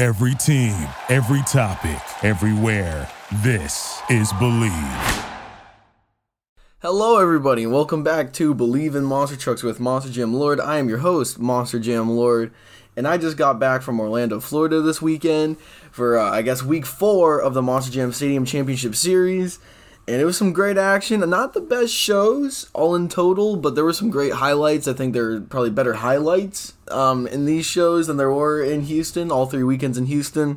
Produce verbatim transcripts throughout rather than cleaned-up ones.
Every team, every topic, everywhere. This is Believe. Hello everybody and welcome back to Believe in Monster Trucks with Monster Jam Lord. I am your host, Monster Jam Lord, and I just got back from Orlando, Florida this weekend for, uh, I guess, week four of the Monster Jam Stadium Championship Series, and it was some great action. Not the best shows, all in total, but there were some great highlights. I think there were probably better highlights um, in these shows than there were in Houston, all three weekends in Houston.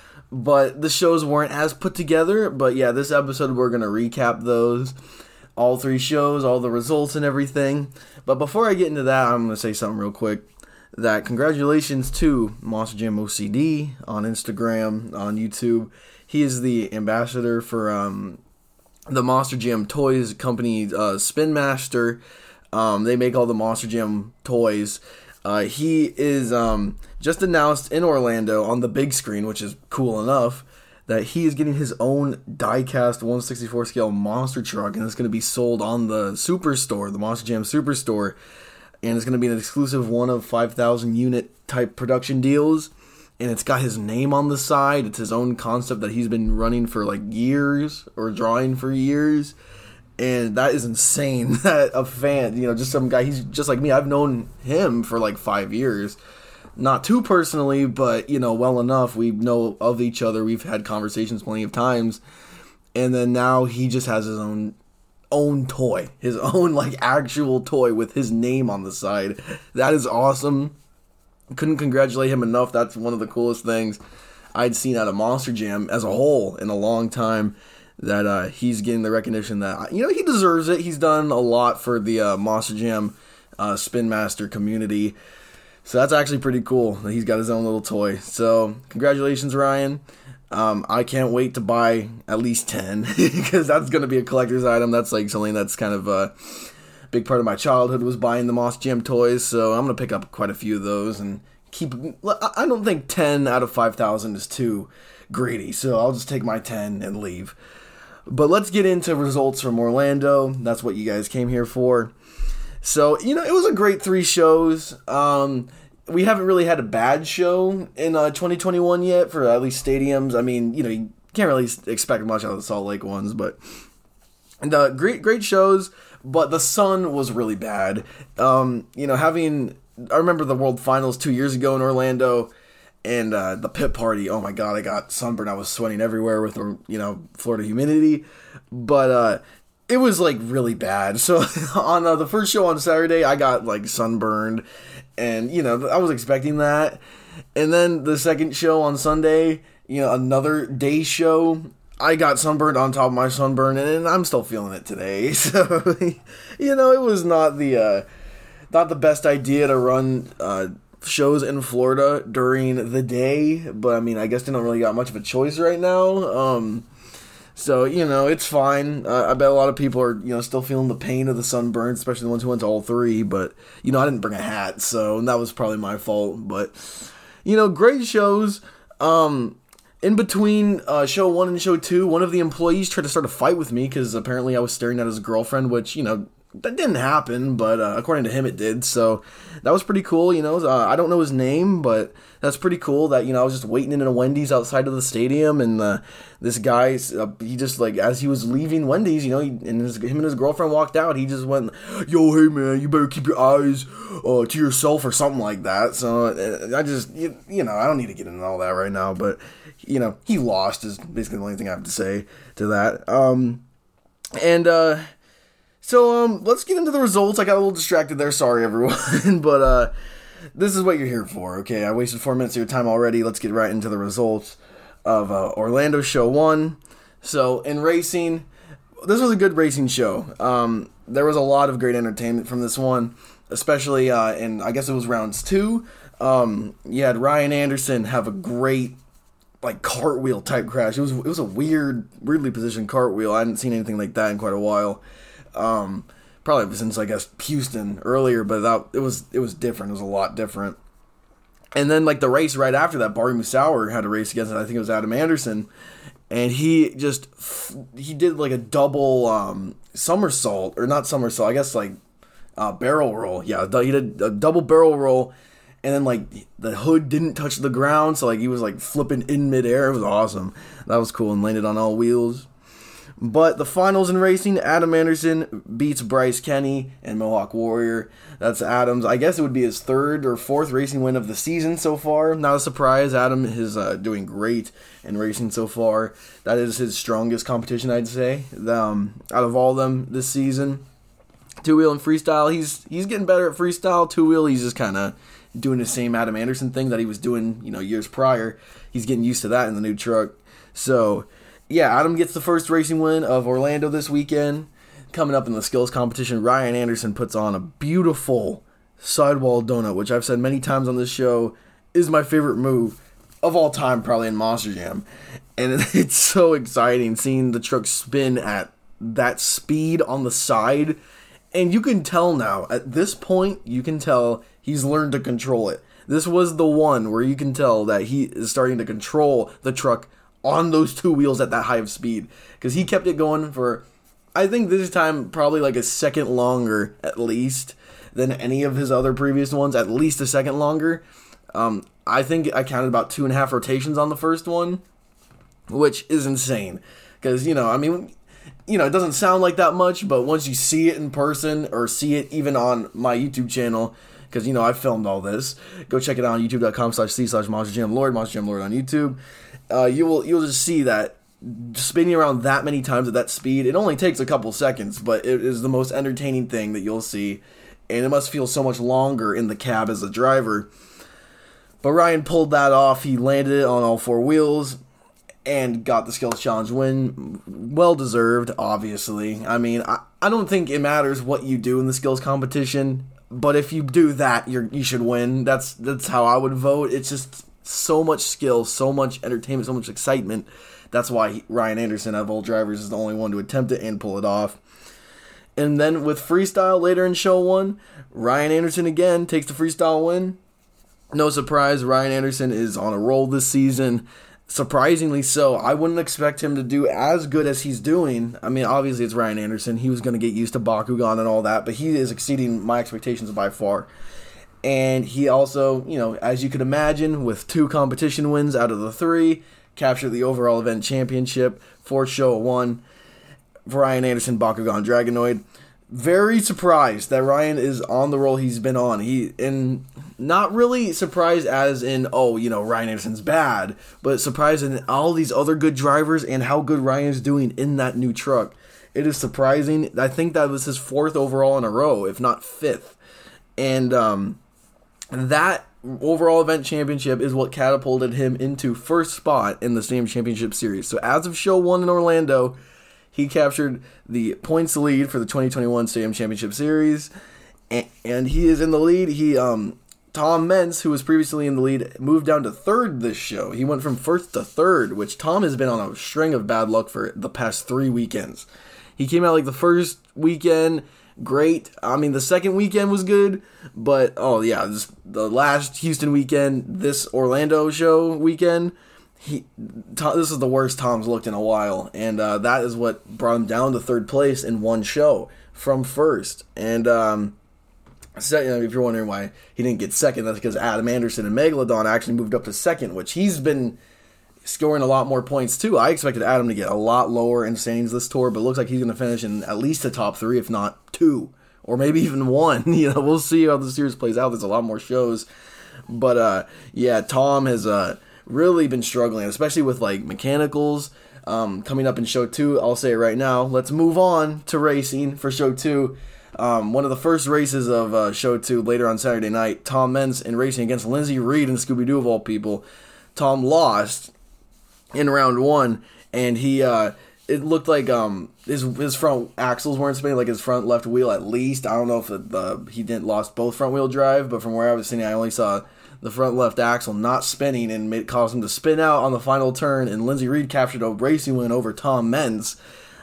But the shows weren't as put together, but yeah, this episode we're going to recap those. All three shows, all the results and everything. But before I get into that, I'm going to say something real quick. That congratulations to Monster Jam O C D on Instagram, on YouTube. He is the ambassador for um, the Monster Jam Toys company, uh, Spin Master. Um, they make all the Monster Jam toys. Uh, he is um, just announced in Orlando on the big screen, which is cool enough, that he is getting his own die-cast one sixty-fourth scale monster truck, and it's going to be sold on the Superstore, the Monster Jam Superstore, and it's going to be an exclusive one of five thousand unit type production deals, and it's got his name on the side. It's his own concept that he's been running for like years, or drawing for years, and that is insane that a fan, you know, just some guy, he's just like me, I've known him for like five years. Not too personally, but, you know, well enough. We know of each other. We've had conversations plenty of times. And then now he just has his own own toy. His own, like, actual toy with his name on the side. That is awesome. Couldn't congratulate him enough. That's one of the coolest things I'd seen out of Monster Jam as a whole in a long time. That uh, he's getting the recognition that, you know, he deserves it. He's done a lot for the uh, Monster Jam uh, Spin Master community. So that's actually pretty cool that he's got his own little toy. So congratulations, Ryan. Um, I can't wait to buy at least ten because that's going to be a collector's item. That's like something that's kind of a big part of my childhood was buying the Monster Jam toys. So I'm going to pick up quite a few of those and keep. I don't think ten out of five thousand is too greedy. So I'll just take my ten and leave. But let's get into results from Orlando. That's what you guys came here for. So, you know, it was a great three shows. Um, we haven't really had a bad show in uh, twenty twenty-one yet for at least stadiums. I mean, you know, you can't really expect much out of the Salt Lake ones, but and, uh, great, great shows. But the sun was really bad. Um, you know, having I remember the World Finals two years ago in Orlando, and uh, the pit party. Oh my God, I got sunburned. I was sweating everywhere with you know Florida humidity, but. Uh, It was, like, really bad. So, on uh, the first show on Saturday, I got, like, sunburned. And, you know, I was expecting that. And then the second show on Sunday, you know, another day show, I got sunburned on top of my sunburn. And I'm still feeling it today. So, you know, it was not the, uh, not the best idea to run uh, shows in Florida during the day. But, I mean, I guess they don't really got much of a choice right now. Um... So, you know, it's fine. Uh, I bet a lot of people are, you know, still feeling the pain of the sunburn, especially the ones who went to all three. But, you know, I didn't bring a hat, so that was probably my fault. But, you know, great shows. Um, in between uh, show one and show two, one of the employees tried to start a fight with me because apparently I was staring at his girlfriend, which, you know, that didn't happen, but uh, according to him it did. So that was pretty cool, you know. Uh, I don't know his name, but that's pretty cool that, you know, I was just waiting in a Wendy's outside of the stadium, and uh, this guy, uh, he just, like, as he was leaving Wendy's, you know, he, and his, him and his girlfriend walked out, he just went, yo, hey, man, you better keep your eyes uh, to yourself or something like that. So uh, I just, you, you know, I don't need to get into all that right now, but, you know, he lost is basically the only thing I have to say to that. Um, and, uh... So, um, let's get into the results. I got a little distracted there. Sorry, everyone. But, uh, this is what you're here for, okay? I wasted four minutes of your time already. Let's get right into the results of uh, Orlando Show one. So, in racing, this was a good racing show. Um, there was a lot of great entertainment from this one, especially uh, in, I guess it was rounds two. Um, you had Ryan Anderson have a great, like, cartwheel type crash. It was, it was a weird, weirdly positioned cartwheel. I hadn't seen anything like that in quite a while. Um, probably since, I guess, Houston earlier, but that, it was, it was different. It was a lot different. And then, like, the race right after that, Bari Musauer had a race against, I think it was Adam Anderson, and he just, he did, like, a double, um, somersault, or not somersault, I guess, like, uh, barrel roll. Yeah, he did a double barrel roll, and then like the hood didn't touch the ground, so like he was like flipping in midair. It was awesome. That was cool, and landed on all wheels. But the finals in racing, Adam Anderson beats Bryce Kenny and Mohawk Warrior. That's Adam's, I guess it would be his third or fourth racing win of the season so far. Not a surprise, Adam is uh, doing great in racing so far. That is his strongest competition, I'd say, um, out of all of them this season. Two-wheel and freestyle, he's he's getting better at freestyle. Two-wheel, he's just kind of doing the same Adam Anderson thing that he was doing, you know, years prior. He's getting used to that in the new truck. So, yeah, Adam gets the first racing win of Orlando this weekend. Coming up in the skills competition, Ryan Anderson puts on a beautiful sidewall donut, which I've said many times on this show is my favorite move of all time, probably in Monster Jam. And it's so exciting seeing the truck spin at that speed on the side. And you can tell now, at this point, you can tell he's learned to control it. This was the one where you can tell that he is starting to control the truck on those two wheels at that high of speed. Because he kept it going for, I think this time, probably like a second longer, at least, than any of his other previous ones. At least a second longer. Um, I think I counted about two and a half rotations on the first one, which is insane. Because, you know, I mean, you know, it doesn't sound like that much, but once you see it in person, or see it even on my YouTube channel, because, you know, I filmed all this, go check it out on youtube.com slash c slash Monster Jam Lord, Monster Jam Lord on YouTube. Uh, you will, you'll just see that spinning around that many times at that speed, it only takes a couple seconds, but it is the most entertaining thing that you'll see, and it must feel so much longer in the cab as a driver. But Ryan pulled that off. He landed it on all four wheels and got the skills challenge win. Well deserved, obviously. I mean, I, I don't think it matters what you do in the skills competition, but if you do that, you're you should win. That's that's how I would vote. It's just so much skill, so much entertainment, so much excitement. That's why he, Ryan Anderson, out of all drivers, is the only one to attempt it and pull it off. And then with freestyle later in show one, Ryan Anderson again takes the freestyle win. No surprise, Ryan Anderson is on a roll this season. Surprisingly so. I wouldn't expect him to do as good as he's doing. I mean, obviously it's Ryan Anderson. He was going to get used to Bakugan and all that, but he is exceeding my expectations by far. And he also, you know, as you could imagine, with two competition wins out of the three, captured the overall event championship for show one. Ryan Anderson, Bakugan Dragonoid. Very surprised that Ryan is on the roll he's been on. He and not really surprised as in, oh, you know, Ryan Anderson's bad, but surprised in all these other good drivers and how good Ryan's doing in that new truck. It is surprising. I think that was his fourth overall in a row, if not fifth. And um, that overall event championship is what catapulted him into first spot in the Stam Championship Series. So as of show one in Orlando, he captured the points lead for the twenty twenty-one Stam Championship Series, and, and he is in the lead. He, um, Tom Meents, who was previously in the lead, moved down to third this show. He went from first to third, which Tom has been on a string of bad luck for the past three weekends. He came out like the first weekend, great. I mean, the second weekend was good, but, oh yeah, this, the last Houston weekend, this Orlando show weekend, He, Tom, this is the worst Tom's looked in a while, and uh, that is what brought him down to third place in one show from first. And um, so, you know, if you're wondering why he didn't get second, that's because Adam Anderson and Megalodon actually moved up to second, which he's been scoring a lot more points too. I expected Adam to get a lot lower in standings this tour, but it looks like he's going to finish in at least the top three, if not two, or maybe even one. You know, we'll see how the series plays out. There's a lot more shows, but uh, yeah, Tom has uh. really been struggling, especially with like mechanicals um, coming up in show two. I'll say it right now. Let's move on to racing for show two. Um, one of the first races of uh, show two later on Saturday night, Tom Meents in racing against Lindsey Reed and Scooby-Doo of all people. Tom lost in round one, and he uh, it looked like um, his his front axles weren't spinning, like his front left wheel at least. I don't know if it, uh, he didn't lost both front wheel drive, but from where I was sitting, I only saw the front left axle not spinning, and it caused him to spin out on the final turn, and Lindsey Reed captured a racing win over Tom Meents.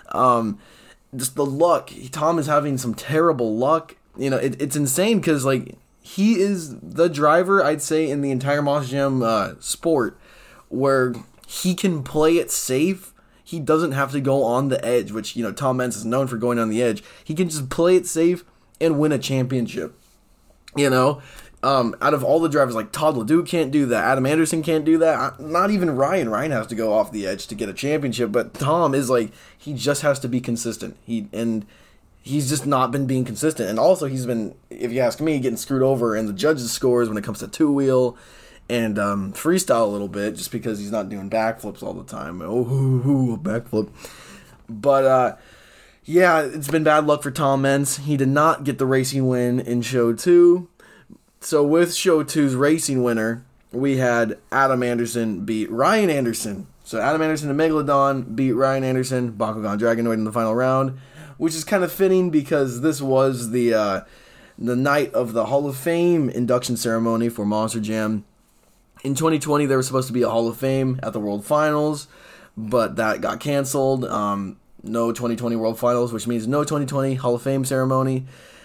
Um, just the luck. Tom is having some terrible luck. You know, it, it's insane because, like, he is the driver, I'd say, in the entire Monster Jam uh, sport where he can play it safe. He doesn't have to go on the edge, which, you know, Tom Meents is known for going on the edge. He can just play it safe and win a championship. You know, Um, out of all the drivers, like Todd LeDuc can't do that. Adam Anderson can't do that. Not even Ryan. Ryan has to go off the edge to get a championship. But Tom is like, he just has to be consistent. He and he's just not been being consistent. And also he's been, if you ask me, getting screwed over in the judges' scores when it comes to two-wheel and um, freestyle a little bit, just because he's not doing backflips all the time. Oh, hoo, hoo, backflip. But, uh, yeah, it's been bad luck for Tom Meents. He did not get the racing win in Show two. So with Show two's racing winner, we had Adam Anderson beat Ryan Anderson. So Adam Anderson and Megalodon beat Ryan Anderson, Bakugan Dragonoid in the final round, which is kind of fitting because this was the uh, the night of the Hall of Fame induction ceremony for Monster Jam. In twenty twenty, there was supposed to be a Hall of Fame at the World Finals, but that got canceled. Um, no twenty twenty World Finals, which means no twenty twenty Hall of Fame ceremony.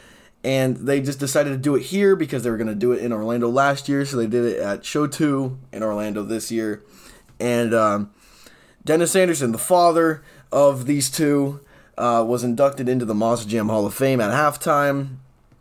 And they just decided to do it here because they were going to do it in Orlando last year. So they did it at Show two in Orlando this year. And um, Dennis Anderson, the father of these two, uh, was inducted into the Monster Jam Hall of Fame at halftime,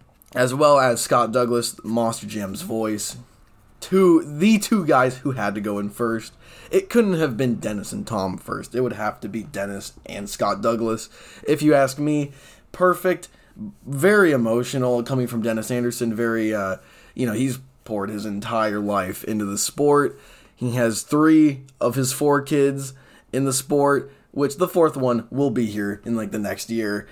as well as Scott Douglas, Monster Jam's voice. Two, the two guys who had to go in first. It couldn't have been Dennis and Tom first. It would have to be Dennis and Scott Douglas. If you ask me, perfect. Very emotional coming from Dennis Anderson. Very, uh, you know, he's poured his entire life into the sport. He has three of his four kids in the sport, which the fourth one will be here in like the next year.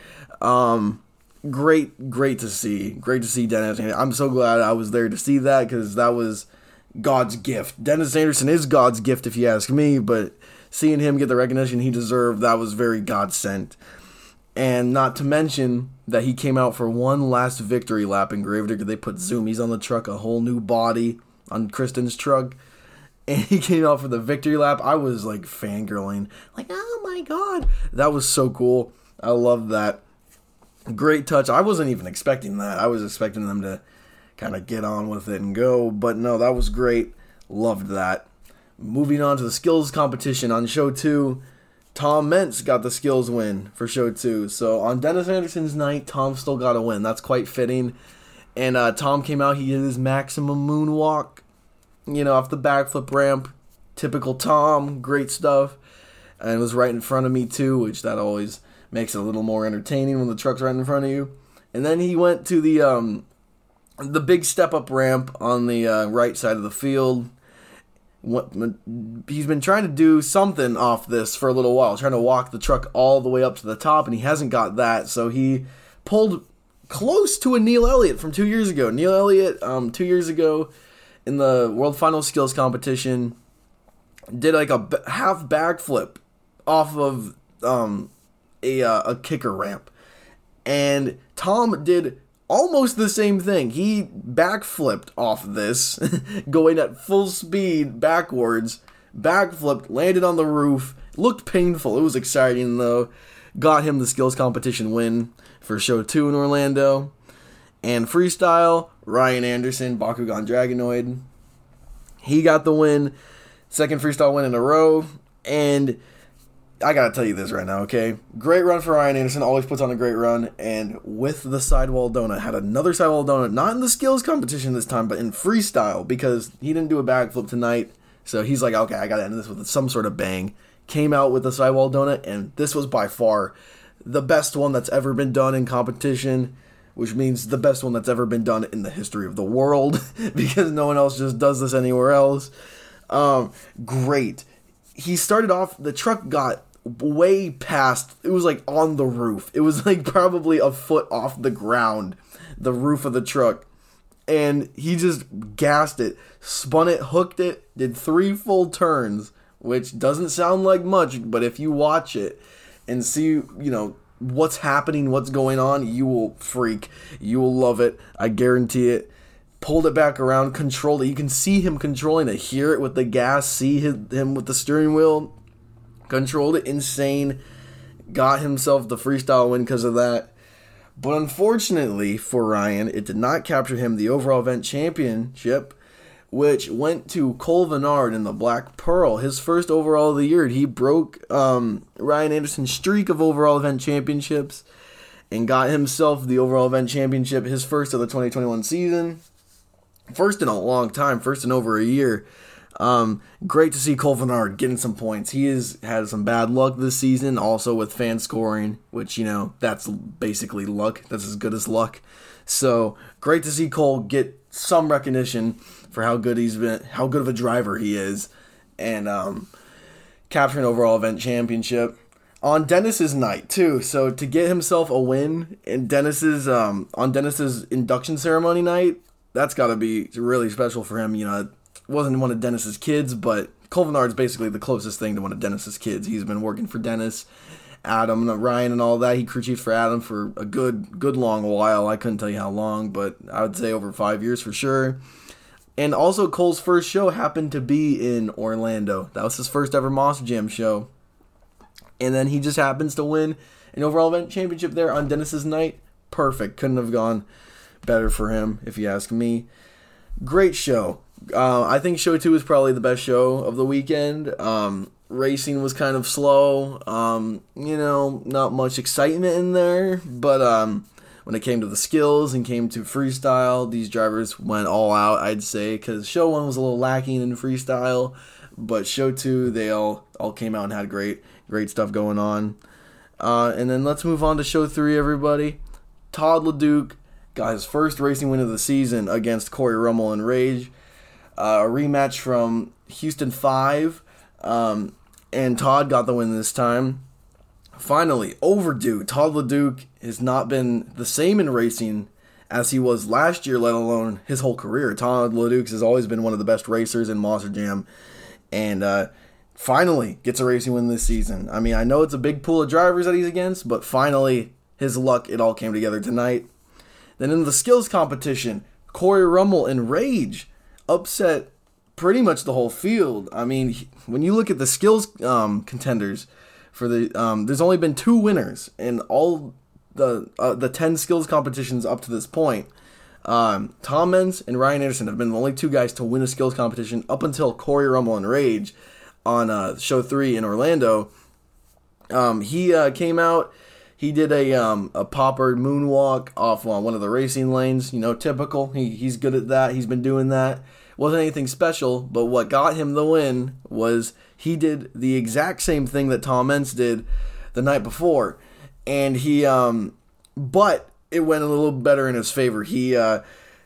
Um, great, great to see. Great to see Dennis. I'm so glad I was there to see that because that was God's gift. Dennis Anderson is God's gift if you ask me, but seeing him get the recognition he deserved, that was very God sent. And not to mention that he came out for one last victory lap in Gravedigger. They put Zoomies on the truck, a whole new body on Kristen's truck. And he came out for the victory lap. I was like fangirling. Like, oh my God. That was so cool. I love that. Great touch. I wasn't even expecting that. I was expecting them to kind of get on with it and go. But no, that was great. Loved that. Moving on to the skills competition on Show two. Tom Meents got the skills win for Show two. So on Dennis Anderson's night, Tom still got a win. That's quite fitting. And uh, Tom came out, he did his maximum moonwalk, you know, off the backflip ramp. Typical Tom, great stuff. And it was right in front of me too, which that always makes it a little more entertaining when the truck's right in front of you. And then he went to the um, the big step-up ramp on the uh, right side of the field. What, he's been trying to do something off this for a little while, trying to walk the truck all the way up to the top, and he hasn't got that, so he pulled close to a Neil Elliott from two years ago. Neil Elliott, um, two years ago, in the World Final Skills competition, did like a b- half backflip off of um, a, uh, a kicker ramp, and Tom did almost the same thing. He backflipped off this, going at full speed backwards, backflipped, landed on the roof, looked painful. It was exciting though. Got him the skills competition win for Show two in Orlando. And freestyle, Ryan Anderson, Bakugan Dragonoid. He got the win, second freestyle win in a row, and I gotta tell you this right now, okay? Great run for Ryan Anderson, always puts on a great run, and with the sidewall donut, had another sidewall donut, not in the skills competition this time, but in freestyle, because he didn't do a backflip tonight, so he's like, okay, I gotta end this with some sort of bang. Came out with the sidewall donut, and this was by far the best one that's ever been done in competition, which means the best one that's ever been done in the history of the world, because no one else just does this anywhere else. Um, great. He started off, the truck got way past, it was like on the roof. It was like probably a foot off the ground, the roof of the truck. And he just gassed it, spun it, hooked it, did three full turns, which doesn't sound like much, but if you watch it and see, you know, what's happening, what's going on, you will freak. You will love it. I guarantee it. Pulled it back around, controlled it. You can see him controlling it, hear it with the gas, see his, him with the steering wheel. Controlled it, insane. Got himself the freestyle win because of that. But unfortunately for Ryan, it did not capture him the overall event championship, which went to Cole Vennard in the Black Pearl, his first overall of the year. He broke um, Ryan Anderson's streak of overall event championships and got himself the overall event championship, his first of the twenty twenty-one season. first in a long time, first in over a year. Um, great to see Cole Vennard getting some points. He has had some bad luck this season, also with fan scoring, which, you know, that's basically luck. That's as good as luck. So great to see Cole get some recognition for how good he's been, how good of a driver he is, and um, capturing overall event championship on Dennis's night too. So to get himself a win in Dennis's um, on Dennis's induction ceremony night, that's got to be really special for him. You know, it wasn't one of Dennis's kids, but Cole Vennard's basically the closest thing to one of Dennis's kids. He's been working for Dennis, Adam, Ryan, and all that. He crew chiefed for Adam for a good, good long while. I couldn't tell you how long, but I would say over five years for sure. And also, Cole's first show happened to be in Orlando. That was his first ever Monster Jam show. And then he just happens to win an overall event championship there on Dennis's night. Perfect. Couldn't have gone better for him, if you ask me. Great show. Uh, I think show two was probably the best show of the weekend. Um, racing was kind of slow. Um, you know, not much excitement in there. But um, when it came to the skills and came to freestyle, these drivers went all out, I'd say, because show one was a little lacking in freestyle, but show two, they all, all came out and had great, great stuff going on. Uh, and then let's move on to show three, everybody. Todd LeDuc got his first racing win of the season against Corey Rummel in Rage. Uh, a rematch from Houston five, um, and Todd got the win this time. Finally, overdue. Todd LeDuc has not been the same in racing as he was last year, let alone his whole career. Todd LeDuc has always been one of the best racers in Monster Jam, and uh, finally gets a racing win this season. I mean, I know it's a big pool of drivers that he's against, but finally, his luck, it all came together tonight. Then in the skills competition, Corey Rummel in Rage upset pretty much the whole field. I mean, when you look at the skills um, contenders, for the um, there's only been two winners in all the uh, the ten skills competitions up to this point. Um, Tom Meents and Ryan Anderson have been the only two guys to win a skills competition up until Corey Rummel and Rage on uh, show three in Orlando. Um, he uh, came out. He did a um, a popper moonwalk off uh, one of the racing lanes. You know, typical. He he's good at that. He's been doing that. Wasn't anything special, but what got him the win was he did the exact same thing that Tom Meents did the night before, and he um, but it went a little better in his favor. He uh,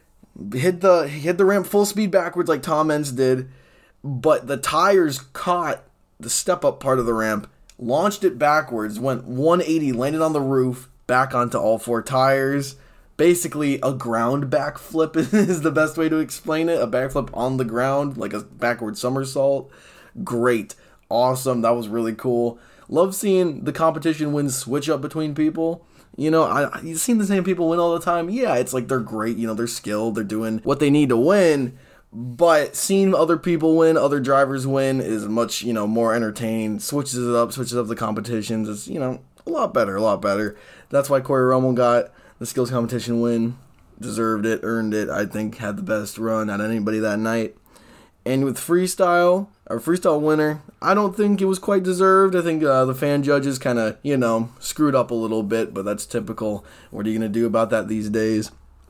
hit the he hit the ramp full speed backwards like Tom Meents did, but the tires caught the step up part of the ramp, launched it backwards, went one eighty, landed on the roof, back onto all four tires. Basically, a ground backflip is the best way to explain it. A backflip on the ground, like a backward somersault. Great. Awesome. That was really cool. Love seeing the competition wins switch up between people. You know, I, you've seen the same people win all the time. Yeah, it's like they're great. You know, they're skilled. They're doing what they need to win. But seeing other people win, other drivers win is much, you know, more entertaining. Switches it up, switches up the competitions. It's, you know, a lot better, a lot better. That's why Corey Rummel got the skills competition win. Deserved it, earned it. I think had the best run out of anybody that night. And with freestyle, our freestyle winner, I don't think it was quite deserved. I think uh, the fan judges kind of, you know, screwed up a little bit, but that's typical. What are you going to do about that these days?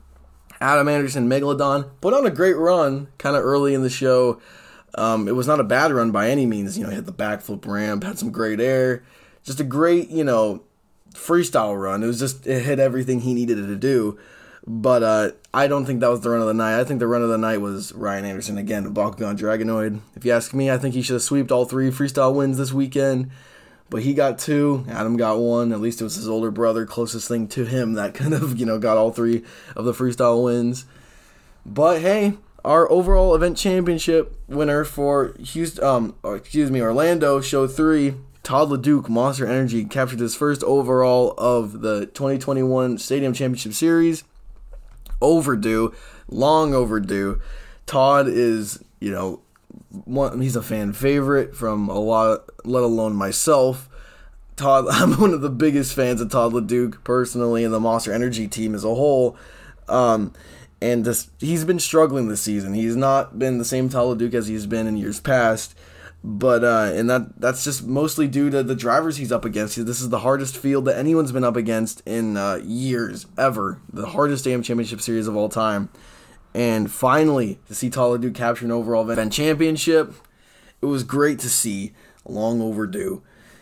Adam Anderson, Megalodon, put on a great run kind of early in the show. Um, it was not a bad run by any means. You know, hit the backflip ramp, had some great air. Just a great, you know, freestyle run. It was just, it hit everything he needed it to do. But uh, I don't think that was the run of the night. I think the run of the night was Ryan Anderson again, Bakugan Dragonoid. If you ask me, I think he should have sweeped all three freestyle wins this weekend. But he got two, Adam got one. At least it was his older brother, closest thing to him, that kind of, you know, got all three of the freestyle wins. But hey, our overall event championship winner for Houston, um, or excuse me, Orlando, show three, Todd LeDuc, Monster Energy, captured his first overall of the twenty twenty-one Stadium Championship Series. Overdue, long overdue. Todd is, you know, one, he's a fan favorite from a lot, let alone myself. Todd, I'm one of the biggest fans of Todd LeDuc personally, and the Monster Energy team as a whole. Um, and this, he's been struggling this season. He's not been the same Todd LeDuc as he's been in years past. But uh, and that that's just mostly due to the drivers he's up against. This is the hardest field that anyone's been up against in uh, years, ever. The hardest A M Championship Series of all time. And finally, to see Talladega capture an overall event championship, it was great to see. Long overdue.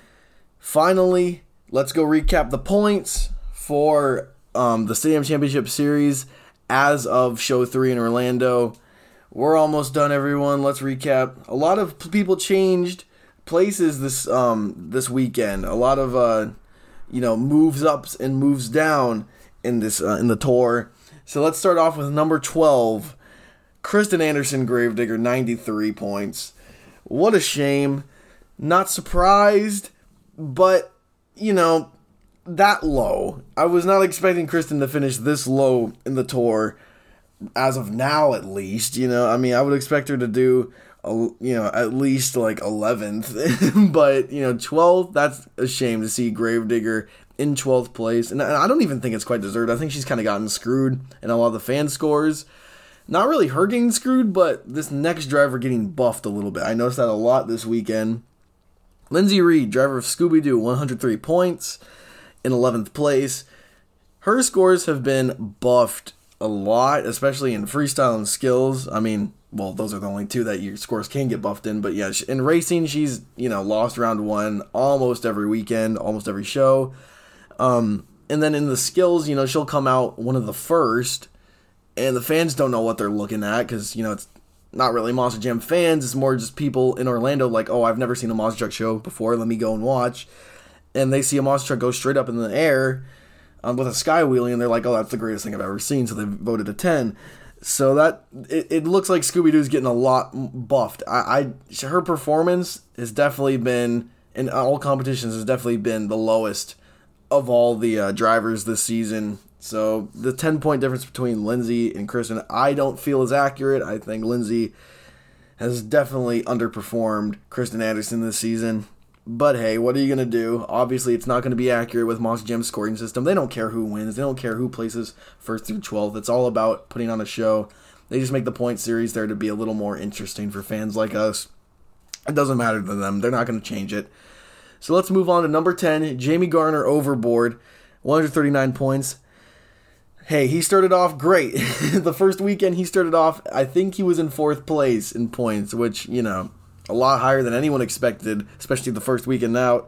Finally, let's go recap the points for um, the Stadium Championship Series as of Show three in Orlando. We're almost done, everyone. Let's recap. A lot of people changed places this um, this weekend. A lot of uh, you know moves ups and moves down in this uh, in the tour. So let's start off with number twelve, Kristen Anderson Gravedigger, ninety-three points. What a shame. Not surprised, but, you know, that low. I was not expecting Kristen to finish this low in the tour, as of now at least. You know, I mean, I would expect her to do, a, you know, at least like eleventh. But, you know, twelfth, that's a shame to see Gravedigger in twelfth place. And I don't even think it's quite deserved. I think she's kind of gotten screwed in a lot of the fan scores. Not really her getting screwed, but this next driver getting buffed a little bit. I noticed that a lot this weekend. Lindsay Reed, driver of Scooby-Doo, one hundred three points in eleventh place. Her scores have been buffed a lot, especially in freestyle and skills. I mean, well, those are the only two that your scores can get buffed in. But yeah, in racing, she's, you know, lost round one almost every weekend, almost every show. Um, and then in the skills, you know, she'll come out one of the first, and the fans don't know what they're looking at because, you know, it's not really Monster Jam fans. It's more just people in Orlando like, oh, I've never seen a Monster Truck show before. Let me go and watch. And they see a Monster Truck go straight up in the air um, with a sky wheelie, and they're like, oh, that's the greatest thing I've ever seen. So they voted a ten. So that it, it looks like Scooby-Doo's getting a lot buffed. I, I her performance has definitely been, in all competitions, has definitely been the lowest of all the uh, drivers this season. So the ten-point difference between Lindsay and Kristen, I don't feel is accurate. I think Lindsay has definitely underperformed Kristen Anderson this season. But hey, what are you going to do? Obviously, it's not going to be accurate with Monster Jam's scoring system. They don't care who wins. They don't care who places first through twelfth. It's all about putting on a show. They just make the point series there to be a little more interesting for fans like us. It doesn't matter to them. They're not going to change it. So let's move on to number ten, Jamie Garner Overboard, one hundred thirty-nine points. Hey, he started off great. The first weekend he started off, I think he was in fourth place in points, which, you know, a lot higher than anyone expected, especially the first weekend out.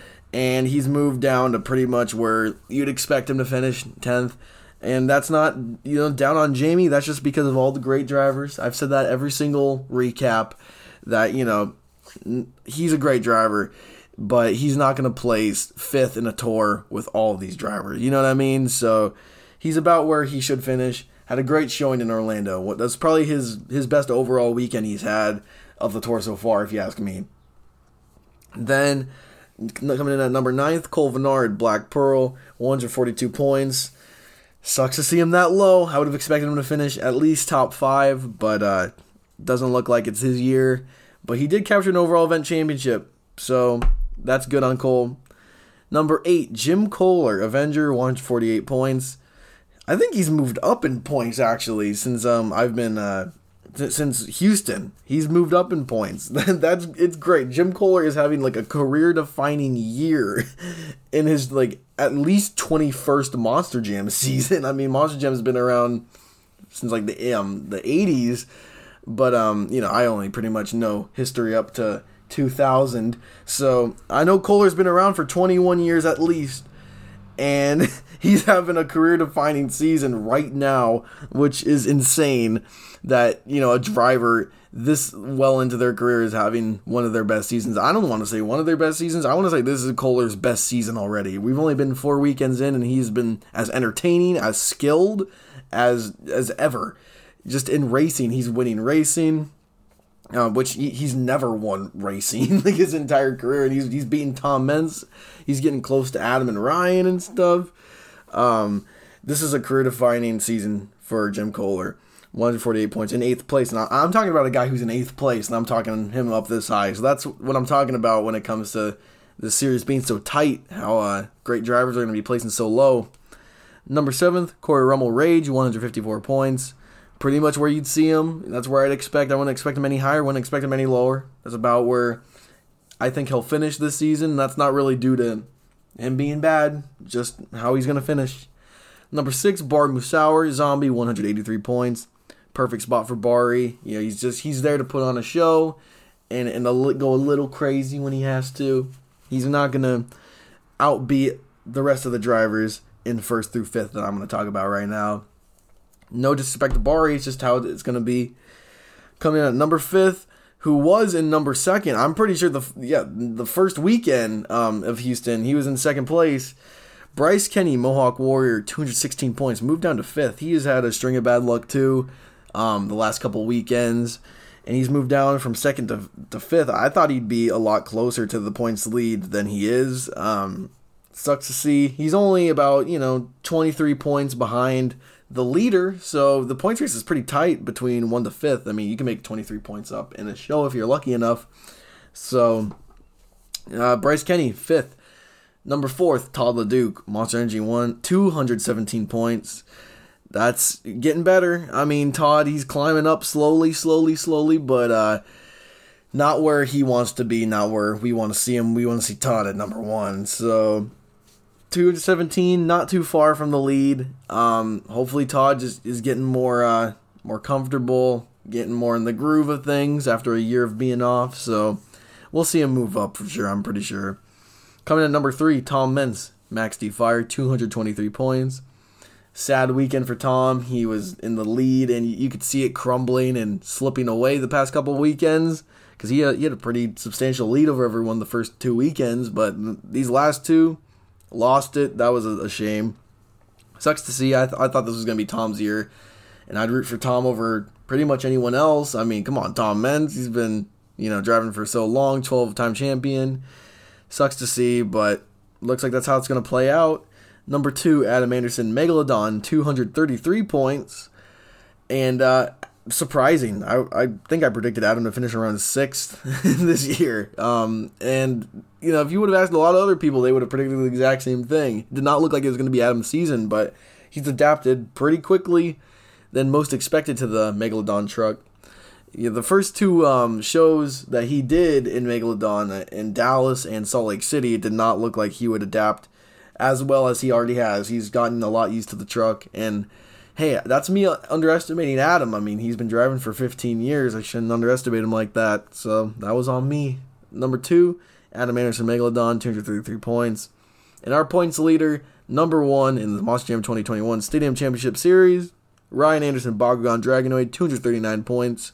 And he's moved down to pretty much where you'd expect him to finish, tenth. And that's not, you know, down on Jamie. That's just because of all the great drivers. I've said that every single recap that, you know, he's a great driver, but he's not going to place fifth in a tour with all of these drivers. You know what I mean? So he's about where he should finish. Had a great showing in Orlando. That's probably his, his best overall weekend he's had of the tour so far, if you ask me. Then, coming in at number ninth, Cole Vennard, Black Pearl, one hundred forty-two points. Sucks to see him that low. I would have expected him to finish at least top five, but uh, doesn't look like it's his year. But he did capture an overall event championship, so that's good on Cole. Number eight, Jim Kohler, Avenger, one hundred forty-eight points. I think he's moved up in points, actually, since um I've been, uh, th- since Houston. He's moved up in points. That's, it's great. Jim Kohler is having, like, a career-defining year in his, like, at least twenty-first Monster Jam season. I mean, Monster Jam's been around since, like, the um the eighties, but, um you know, I only pretty much know history up to two thousand, so I know Kohler's been around for twenty-one years at least, and he's having a career-defining season right now, which is insane that, you know, a driver this well into their career is having one of their best seasons. I don't want to say one of their best seasons. I want to say this is Kohler's best season already. We've only been four weekends in, and he's been as entertaining, as skilled as as ever. Just in racing, he's winning racing, uh, which he, he's never won racing like his entire career, and he's he's beating Tom Meents. He's getting close to Adam and Ryan and stuff. Um, this is a career-defining season for Jim Kohler. one hundred forty-eight points in eighth place. And I'm talking about a guy who's in eighth place, and I'm talking him up this high. So that's what I'm talking about when it comes to the series being so tight, how uh, great drivers are going to be placing so low. Number seventh, Corey Rummel Rage, one hundred fifty-four points. Pretty much where you'd see him. That's where I'd expect. I wouldn't expect him any higher, wouldn't expect him any lower. That's about where I think he'll finish this season. That's not really due to him being bad, just how he's going to finish. Number six, Bart Musauer, Zombie, one hundred eighty-three points. perfect spot for Bari. You know, he's just he's there to put on a show and and a, go a little crazy when he has to. He's not gonna outbeat the rest of the drivers in first through fifth that I'm gonna talk about right now. No disrespect to Bari, it's just how it's gonna be. Coming in at number fifth, who was in number second. I'm pretty sure the yeah the first weekend um, of Houston, he was in second place. Bryce Kenny, Mohawk Warrior, two hundred sixteen points, moved down to fifth. He has had a string of bad luck too um, the last couple weekends, and he's moved down from second to, to fifth. I thought he'd be a lot closer to the points lead than he is. Um, sucks to see. He's only about, you know, twenty-three points behind the leader, so the points race is pretty tight between one to fifth. I mean, you can make twenty-three points up in a show if you're lucky enough. So, uh, Bryce Kenny, fifth. Number fourth, Todd LeDuc, Monster Energy one, two hundred seventeen points. That's getting better. I mean, Todd, he's climbing up slowly, slowly, slowly, but uh, not where he wants to be, not where we want to see him. We want to see Todd at number one. So, two hundred seventeen, not too far from the lead. Um, hopefully Todd just is getting more uh, more comfortable, getting more in the groove of things after a year of being off. So, we'll see him move up for sure, I'm pretty sure. Coming in at number three, Tom Meents, Max D Fire, two hundred twenty-three points. Sad weekend for Tom. He was in the lead, and you could see it crumbling and slipping away the past couple weekends because he, he had a pretty substantial lead over everyone the first two weekends, but these last two, lost it. That was a, a shame. Sucks to see. I, th- I thought this was going to be Tom's year, and I'd root for Tom over pretty much anyone else. I mean, come on, Tom Meents. He's been, you know, driving for so long, twelve-time champion. Sucks to see, but looks like that's how it's going to play out. Number two, Adam Anderson, Megalodon, two hundred thirty-three points. And uh, surprising. I, I think I predicted Adam to finish around sixth this year. Um, and, you know, if you would have asked a lot of other people, they would have predicted the exact same thing. It did not look like it was going to be Adam's season, but he's adapted pretty quickly than most expected to the Megalodon truck. Yeah, the first two um, shows that he did in Megalodon in Dallas and Salt Lake City, it did not look like he would adapt as well as he already has. He's gotten a lot used to the truck, and hey, that's me underestimating Adam. I mean, he's been driving for fifteen years. I shouldn't underestimate him like that, so that was on me. Number two, Adam Anderson, Megalodon, two hundred thirty-three points. And our points leader, number one in the Monster Jam twenty twenty-one Stadium Championship Series, Ryan Anderson, Bakugan Dragonoid, two hundred thirty-nine points.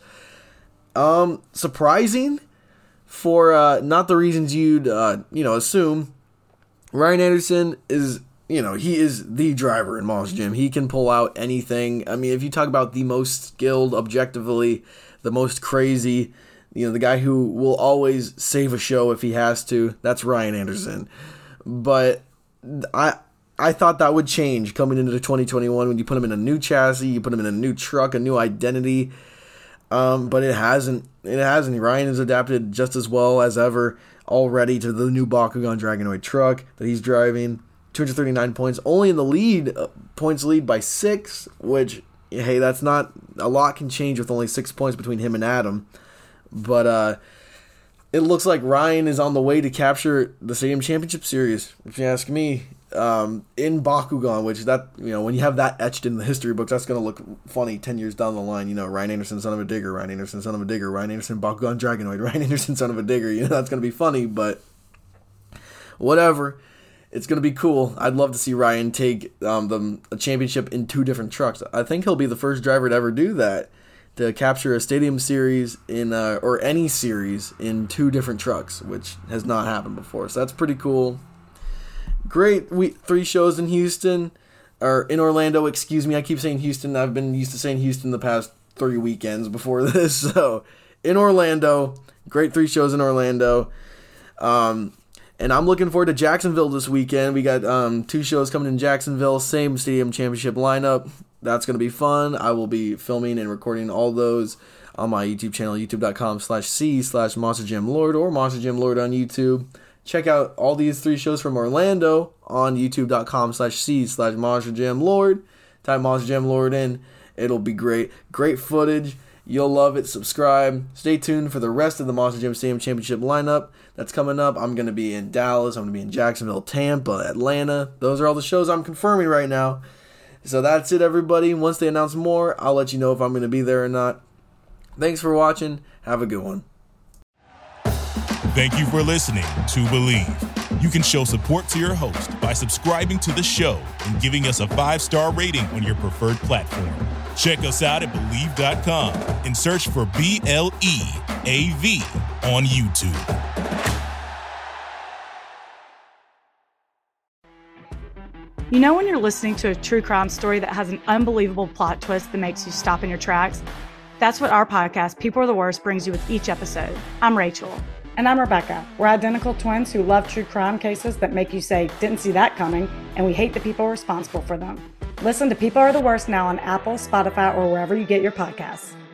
Um, surprising for uh, not the reasons you'd, uh, you know, assume. Ryan Anderson is, you know, he is the driver in Monster Jam. He can pull out anything. I mean, if you talk about the most skilled, objectively, the most crazy, you know, the guy who will always save a show if he has to, that's Ryan Anderson. But I I thought that would change coming into twenty twenty-one when you put him in a new chassis, you put him in a new truck, a new identity. Um, but it hasn't. It hasn't. Ryan has adapted just as well as ever already to the new Bakugan Dragonoid truck that he's driving. two hundred thirty-nine points, only in the lead, uh, points lead by six, which, hey, that's not, a lot can change with only six points between him and Adam. But uh, it looks like Ryan is on the way to capture the Stadium Championship Series, if you ask me. Um, in Bakugan, which that, you know, when you have that etched in the history books, that's going to look funny ten years down the line. You know, Ryan Anderson, son of a digger, Ryan Anderson, son of a digger, Ryan Anderson, Bakugan Dragonoid, Ryan Anderson, son of a digger. You know, that's going to be funny, but whatever. It's going to be cool. I'd love to see Ryan take um, the a championship in two different trucks. I think he'll be the first driver to ever do that, to capture a Stadium Series in uh, or any series in two different trucks, which has not happened before. So that's pretty cool. Great week, three shows in Houston, or in Orlando, excuse me. I keep saying Houston. I've been used to saying Houston the past three weekends before this. So, in Orlando, great three shows in Orlando. Um, and I'm looking forward to Jacksonville this weekend. We got um, two shows coming in Jacksonville, same Stadium Championship lineup. That's going to be fun. I will be filming and recording all those on my YouTube channel, youtube.com slash C slash Monster Jam Lord or Monster Jam Lord on YouTube. Check out all these three shows from Orlando on youtube.com slash C slash Monster Jam Lord. Type Monster Jam Lord in. It'll be great. Great footage. You'll love it. Subscribe. Stay tuned for the rest of the Monster Jam Stadium Championship lineup that's coming up. I'm going to be in Dallas. I'm going to be in Jacksonville, Tampa, Atlanta. Those are all the shows I'm confirming right now. So that's it, everybody. Once they announce more, I'll let you know if I'm going to be there or not. Thanks for watching. Have a good one. Thank you for listening to Believe. You can show support to your host by subscribing to the show and giving us a five-star rating on your preferred platform. Check us out at Believe dot com and search for B L E A V on YouTube. You know when you're listening to a true crime story that has an unbelievable plot twist that makes you stop in your tracks? That's what our podcast, People Are the Worst, brings you with each episode. I'm Rachel. And I'm Rebecca. We're identical twins who love true crime cases that make you say, didn't see that coming, and we hate the people responsible for them. Listen to People Are the Worst now on Apple, Spotify, or wherever you get your podcasts.